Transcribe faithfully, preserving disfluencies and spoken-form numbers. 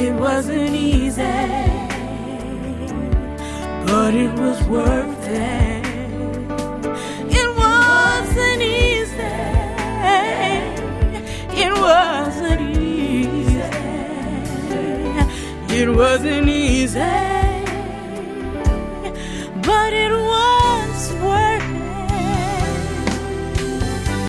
It wasn't easy, but it was worth it. It wasn't easy. It wasn't easy. It wasn't easy, but it was.